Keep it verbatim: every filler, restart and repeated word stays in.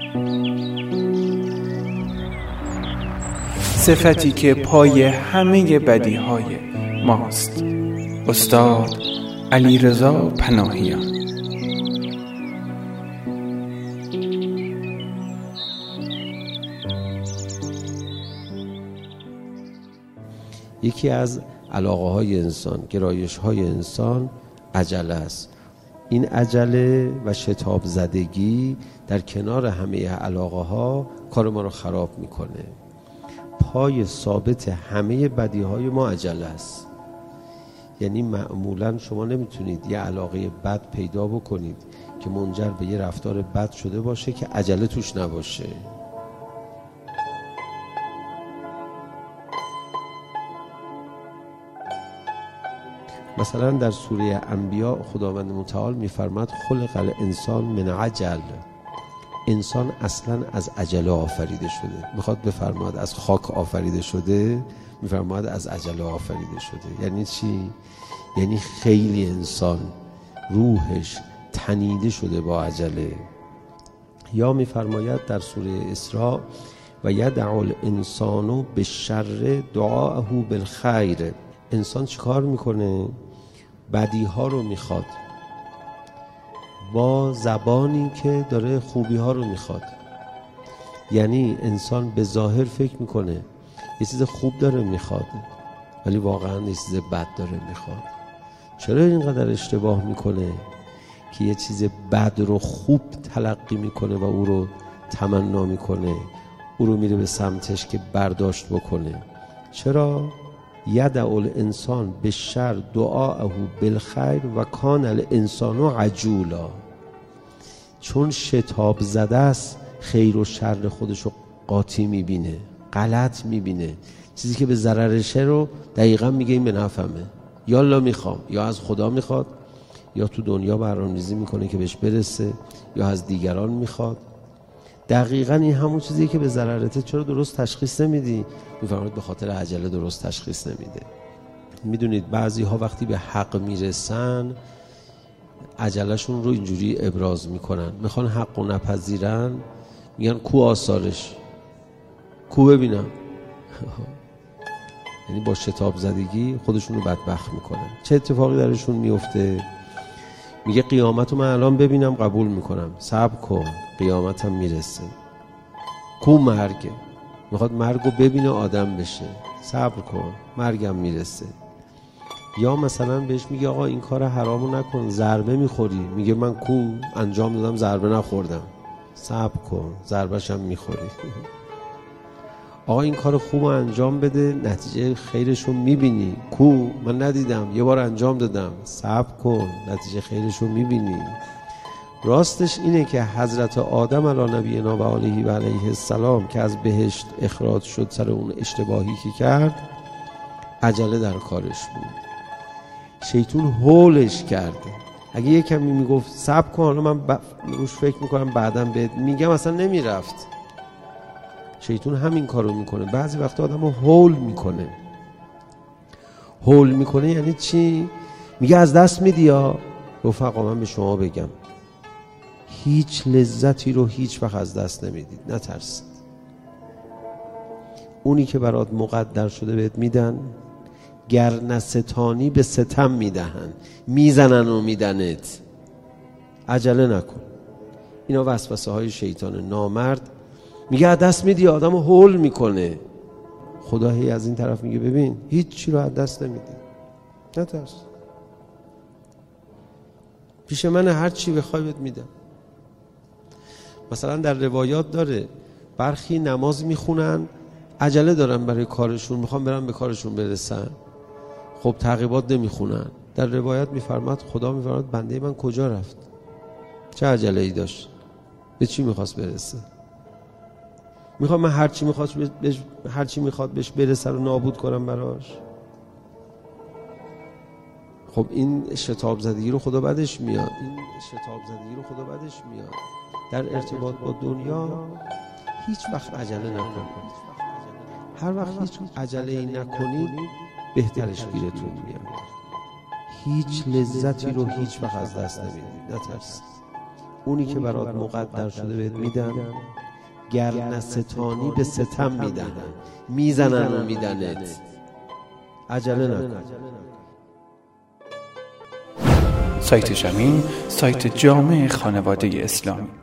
صفتی که پای همه بدیهای ماست. استاد علیرضا پناهیان. یکی از علاقه های انسان، گرایش های انسان عجله است. این عجله و شتاب زدگی در کنار همه علاقه ها کار ما رو خراب میکنه. پای ثابت همه بدی های ما عجله است. یعنی معمولا شما نمیتونید یه علاقه بد پیدا بکنید که منجر به یه رفتار بد شده باشه که عجله توش نباشه. مثلا در سوره انبیاء خداوند متعال میفرماد خلق الانسان من عجل. انسان اصلا از عجله آفریده شده. میخواد بفرماد از خاک آفریده شده، میفرماد از عجله آفریده شده. یعنی چی؟ یعنی خیلی انسان روحش تنیده شده با عجله. یا میفرماید در سوره اسراء و یدع الانسان بالشر دعاءه بالخیر. انسان چیکار میکنه؟ بدی ها رو میخواد با زبانی که داره خوبی ها رو میخواد. یعنی انسان به ظاهر فکر میکنه یه چیز خوب داره میخواد، ولی واقعا یه چیز بد داره میخواد. چرا اینقدر اشتباه میکنه که یه چیز بد رو خوب تلقی میکنه و او رو تمنا میکنه، او رو میره به سمتش که برداشت بکنه؟ چرا؟ یدع الانسان بالشر دعاءه بالخیر و کان الانسان عجولا. چون شتاب زده است خیر و شر خودش رو قاطی میبینه، غلط میبینه. چیزی که به ضررشه رو دقیقا میگه این به نفعمه، یا الله میخوام، یا از خدا میخواد، یا تو دنیا برنامه‌ریزی میکنه که بهش برسه، یا از دیگران میخواد. دقیقاً این همون چیزیه که به ضررته. چرا درست تشخیص نمیدی؟ میفرماید به خاطر عجله درست تشخیص نمیده. میدونید بعضی ها وقتی به حق میرسن عجلهشون رو اینجوری ابراز میکنن، میخوان حق و نپذیرن، میگن کو آثارش، کو ببینم. یعنی با شتاب زدگی خودشون رو بدبخت میکنن. چه اتفاقی درشون میفته؟ میگه قیامت رو من الان ببینم قبول میکنم، صبر کن قیامتم میرسه. کو مرگ؟ میخواد مرگ رو ببینه آدم بشه، صبر کن مرگم میرسه. یا مثلا بهش میگه آقا این کار حرامو نکن، ضربه میخوری، میگه من کو انجام دادم ضربه نخوردم، صبر کن ضربه‌شم میخوری. آقا این کار خوب انجام بده، نتیجه خیرشو میبینی، کو من ندیدم یه بار انجام دادم، صبر کن نتیجه خیرشو میبینی. راستش اینه که حضرت آدم علی نبینا و آله و علیه السلام که از بهشت اخراج شد سر اون اشتباهی که کرد، عجله در کارش بود. شیطون هولش کرد. اگه یه کمی میگفت صبر کن حالا من ب... روش فکر میکنم بعدم بهت میگم، اصلا نمیرفت. شیطون همین کارو میکنه. بعضی وقتا آدمو هول میکنه. هول میکنه یعنی چی؟ میگه از دست میدی. یا رفقا من به شما بگم هیچ لذتی رو هیچ وقت از دست نمیدید، نترسید. اونی که برات مقدر شده بهت میدن، گر نستانی به ستم میدهن، میزنن و میدنت. عجله نکن. اینا وسوسه های شیطان نامرد. میگه از دست میدی، آدم رو هول میکنه. خدا هی از این طرف میگه ببین هیچ چی رو از دست نمیدی، نترس، پیش من هر چی بخوای بهت میدم. مثلا در روایات داره برخی نماز میخونن، عجله دارن برای کارشون، میخوان برن به کارشون برسن، خب تعقیبات نمیخونن. در روایت میفرماد خدا میفرماد بنده من کجا رفت، چه عجله ای داشت، به چی میخواست برسه؟ میخواد من هر چی میخواد بهش هر چی میخواد بهش برسه رو نابود کنم براش؟ خب این شتاب زدگی رو خدا بعدش میاد. این شتاب زدگی رو خدا بعدش میاد. در ارتباط با دنیا هیچ وقت عجله نکنید. هر وقت هیچ عجله ای نکنید بهترش گیرتون میاد. هیچ لذتی رو هیچ وقت از دست نمیدید، نترسید. اونی که برات مقدر شده بهت میدن، گر نستانی به ستم میدن، میزنن و میدنت. عجله نکن. سایت شمیم، سایت جامع خانواده اسلامی.